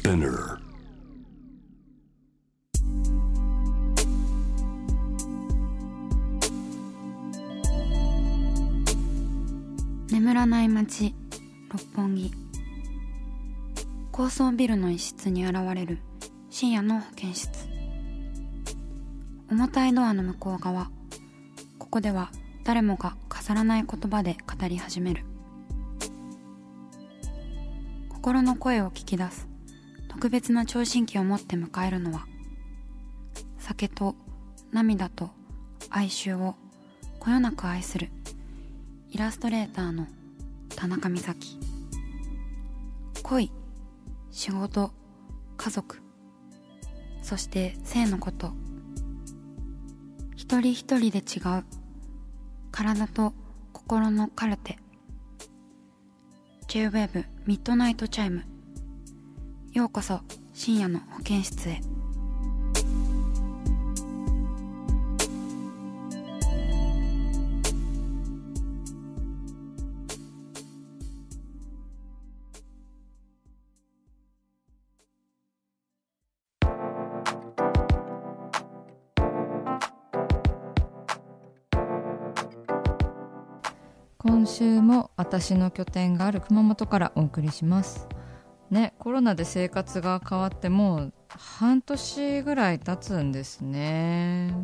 Spinner. 眠らない街六本木。高層ビルの一室に現れる深夜の保健室。重たいドアの向こう側、ここでは誰もが飾らない言葉で語り始める。心の声を聞き出す特別な聴診器を持って迎えるのは、酒と涙と哀愁をこよなく愛するイラストレーターの田中美咲。恋、仕事、家族、そして性のこと、一人一人で違う体と心のカルテ。 J-WAVE ミッドナイトチャイム。ようこそ深夜の保健室へ。 今週も私の拠点がある熊本からお送りしますね。コロナで生活が変わってもう半年ぐらい経つんですね。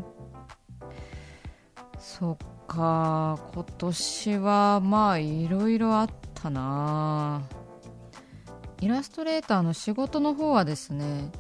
そっか、今年はまあいろいろあったな。イラストレーターの仕事の方はですね、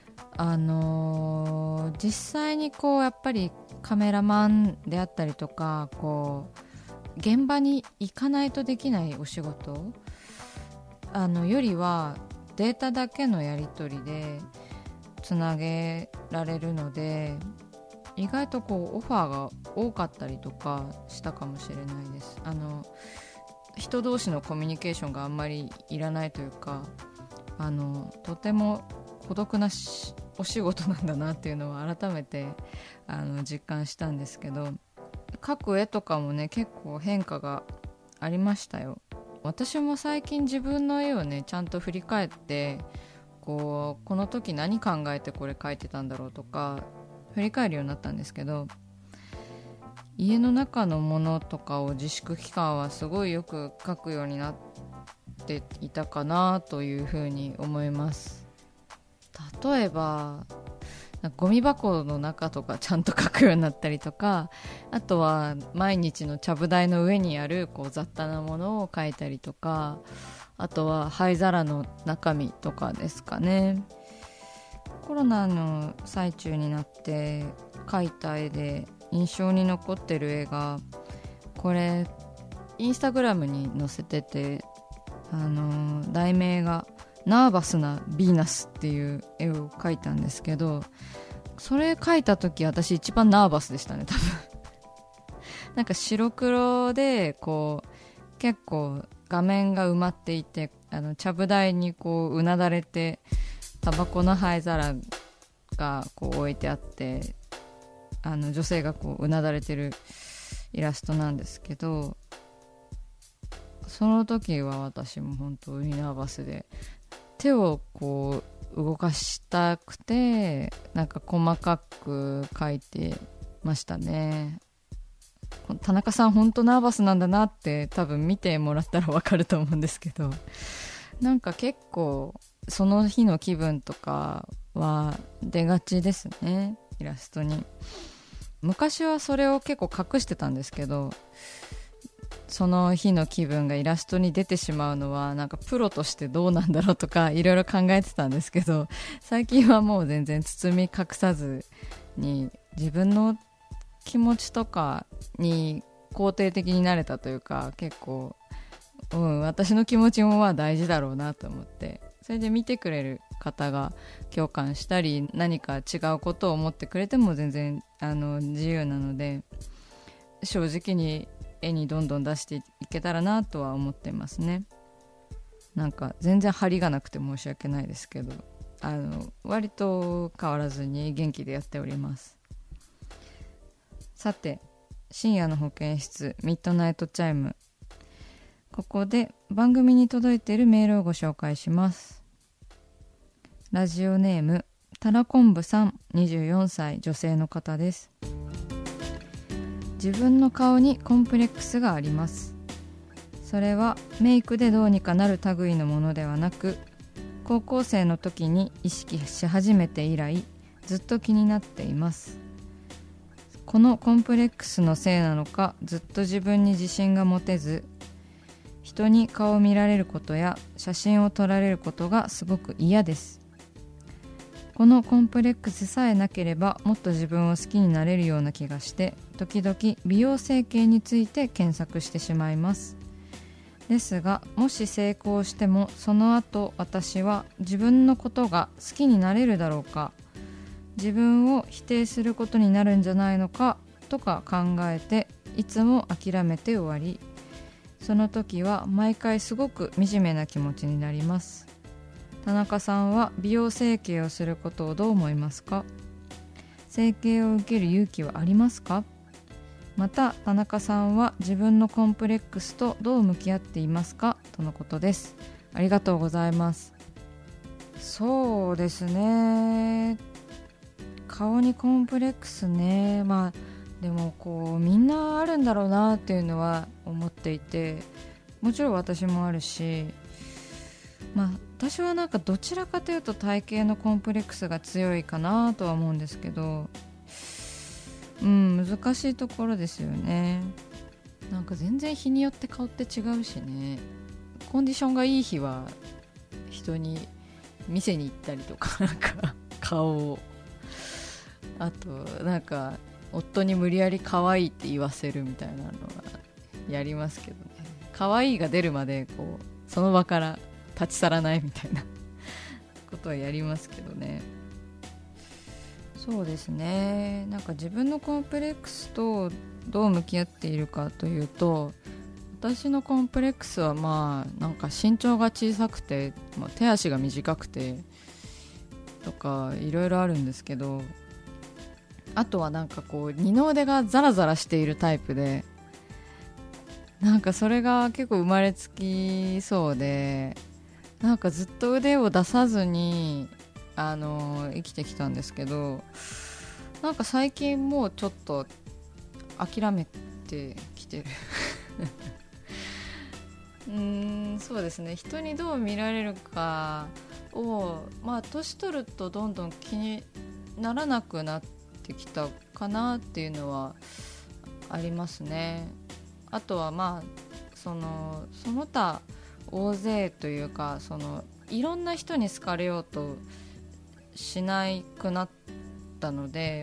実際にこうやっぱりカメラマンであったりとか、こう現場に行かないとできないお仕事よりはデータだけのやり取りでつなげられるので、意外とこうオファーが多かったりとかしたかもしれないです。人同士のコミュニケーションがあんまりいらないというか、とても孤独なお仕事なんだなっていうのを改めて実感したんですけど、描く絵とかもね結構変化がありましたよ。私も最近自分の絵をねちゃんと振り返って、この時何考えてこれ描いてたんだろうとか振り返るようになったんですけど、家の中のものとかを自粛期間はすごいよく描くようになっていたかなというふうに思います。例えばゴミ箱の中とかちゃんと描くようになったりとか、あとは毎日のちゃぶ台の上にあるこう雑多なものを描いたりとか、あとは灰皿の中身とかですかね。コロナの最中になって描いた絵で印象に残ってる絵が、これインスタグラムに載せてて、題名がナーバスなヴィーナスっていう絵を描いたんですけど、それ描いた時私一番ナーバスでしたね、多分なんか白黒でこう結構画面が埋まっていて、ちゃぶ台にこううなだれてタバコの灰皿がこう置いてあって、女性がこううなだれてるイラストなんですけど、その時は私も本当にナーバスで、手をこう動かしたくてなんか細かく描いてましたね。田中さん本当ナーバスなんだなって多分見てもらったら分かると思うんですけど、なんか結構その日の気分とかは出がちですね、イラストに。昔はそれを結構隠してたんですけど、その日の気分がイラストに出てしまうのはなんかプロとしてどうなんだろうとかいろいろ考えてたんですけど、最近はもう全然包み隠さずに自分の気持ちとかに肯定的になれたというか、結構、私の気持ちもまあ大事だろうなと思って、それで見てくれる方が共感したり何か違うことを思ってくれても全然自由なので、正直に絵にどんどん出していけたらなとは思ってますね。なんか全然張りがなくて申し訳ないですけど、割と変わらずに元気でやっております。さて、深夜の保健室ミッドナイトチャイム、ここで番組に届いているメールをご紹介します。 ラジオネームたらこんぶさん、24歳女性の方です。自分の顔にコンプレックスがあります。それはメイクでどうにかなる類のものではなく、高校生の時に意識し始めて以来ずっと気になっています。このコンプレックスのせいなのか、ずっと自分に自信が持てず、人に顔を見られることや写真を撮られることがすごく嫌です。このコンプレックスさえなければもっと自分を好きになれるような気がして、時々美容整形について検索してしまいます。ですが、もし成功してもその後私は自分のことが好きになれるだろうか、自分を否定することになるんじゃないのかとか考えて、いつも諦めて終わり、その時は毎回すごく惨めな気持ちになります。田中さんは美容整形をすることをどう思いますか？整形を受ける勇気はありますか？また田中さんは自分のコンプレックスとどう向き合っていますか？とのことです。ありがとうございます。そうですね、顔にコンプレックスね、でもみんなあるんだろうなっていうのは思っていて、もちろん私もあるし、私はどちらかというと体型のコンプレックスが強いかなとは思うんですけど、難しいところですよね。全然日によって顔って違うしね。コンディションがいい日は人に店に行ったりとか、顔を、あと夫に無理やり可愛いって言わせるみたいなのはやりますけどね。可愛いが出るまでその場から立ち去らないみたいなことはやりますけどね。そうですね、自分のコンプレックスとどう向き合っているかというと、私のコンプレックスは身長が小さくて、手足が短くてとかいろいろあるんですけど、あとは二の腕がザラザラしているタイプで、それが結構生まれつきそうで、ずっと腕を出さずに生きてきたんですけど、最近もうちょっと諦めてきてるそうですね、人にどう見られるかを年取るとどんどん気にならなくなってきたかなっていうのはありますね。あとはその他大勢というか、いろんな人に好かれようとしなくなったので、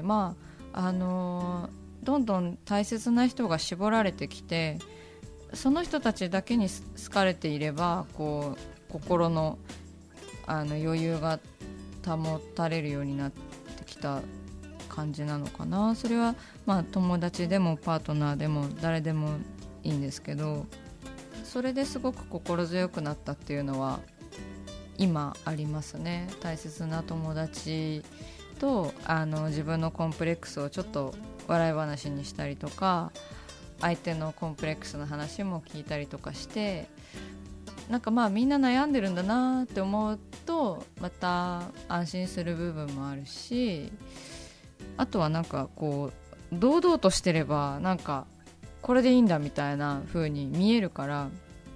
どんどん大切な人が絞られてきて、その人たちだけに好かれていれば心の余裕が保たれるようになってきた感じなのかな。それは友達でもパートナーでも誰でもいいんですけど、それですごく心強くなったっていうのは今ありますね。大切な友達と自分のコンプレックスをちょっと笑い話にしたりとか、相手のコンプレックスの話も聞いたりとかして、みんな悩んでるんだなって思うとまた安心する部分もあるし、あとは堂々としてればこれでいいんだみたいな風に見えるから、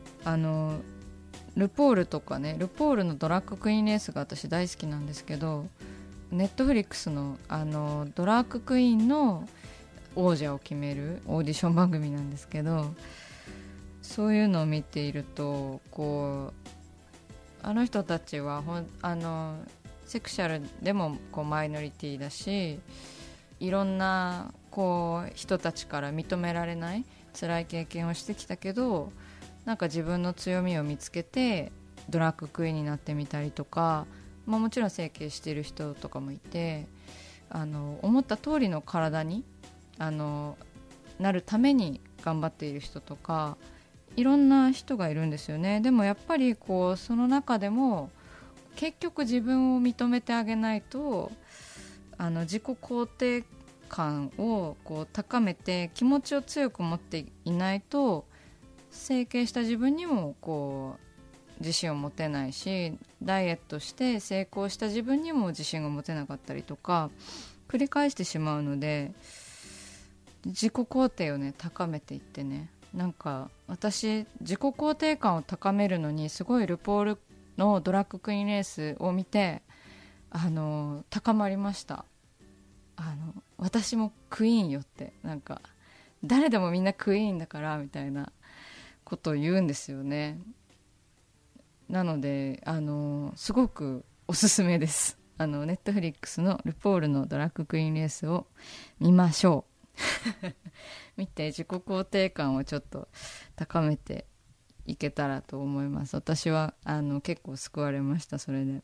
ルポールとかね、ルポールのドラッグクイーンレースが私大好きなんですけど、ネットフリックスのドラッグクイーンの王者を決めるオーディション番組なんですけど、そういうのを見ているとあの人たちはセクシャルでもマイノリティだし、いろんな人たちから認められない辛い経験をしてきたけど、自分の強みを見つけてドラッグクイーンになってみたりとか、もちろん整形してる人とかもいて、思った通りの体になるために頑張っている人とかいろんな人がいるんですよね。でもやっぱりその中でも結局自分を認めてあげないと、自己肯定感を高めて気持ちを強く持っていないと、整形した自分にも自信を持てないし、ダイエットして成功した自分にも自信が持てなかったりとか繰り返してしまうので、自己肯定をね高めていってね、なんか私自己肯定感を高めるのにすごいルポールのドラッグクイーンレースを見て高まりました。私もクイーンよって、なんか誰でもみんなクイーンだからみたいなことを言うんですよね。なのですごくおすすめです。ネットフリックスのルポールのドラッグクイーンレースを見ましょう見て自己肯定感をちょっと高めていけたらと思います。私は結構救われました、それで。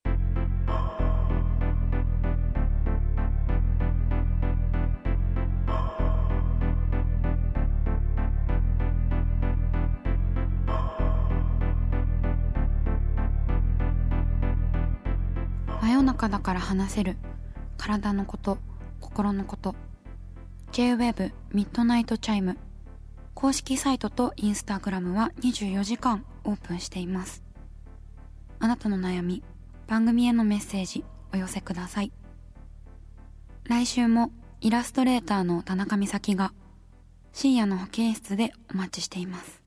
真夜中だから話せる体のこと、心のこと。 J-WEB ミッドナイトチャイム公式サイトとインスタグラムは24時間オープンしています。あなたの悩み、番組へのメッセージお寄せください。来週もイラストレーターの田中美咲が深夜の保健室でお待ちしています。